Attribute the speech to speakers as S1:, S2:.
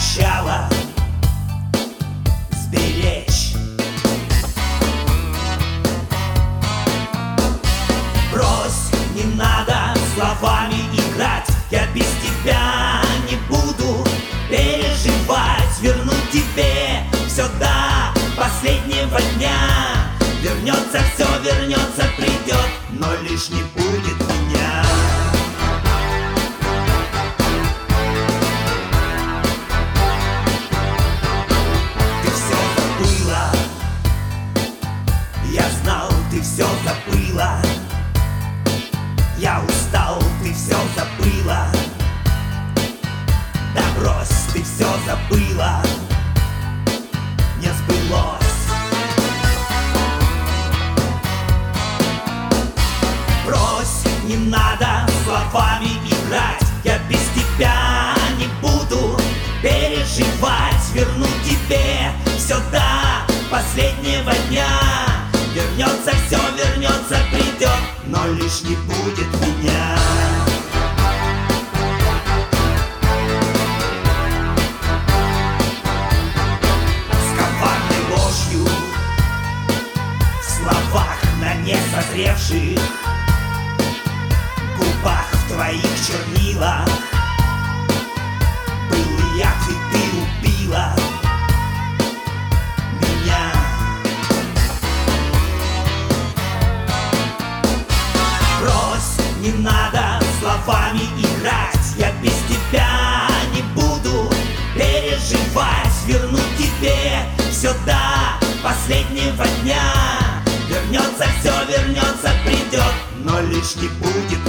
S1: обещала сберечь. Брось, не надо словами играть, я без тебя не буду переживать. Верну тебе все до последнего дня. Вернется все, вернется, придет, но лишь не будет меня. Ты все забыла, я знал, ты все забыла. Я устал, ты все забыла. Да брось, ты все забыла. Не сбылось. Брось, не надо словами играть, я без тебя не буду переживать. Верну тебе все до последнего дня. Вернется все, вернется, придет, но лишь не будет меня. С коварной ложью в словах на несозревших губах, в твоих чернилах был яд, и ты убила меня. Брось, не надо словами играть, я без тебя не буду переживать. Верну тебе все до последнего дня. Вернется все, вернется, придет, но лишь не будет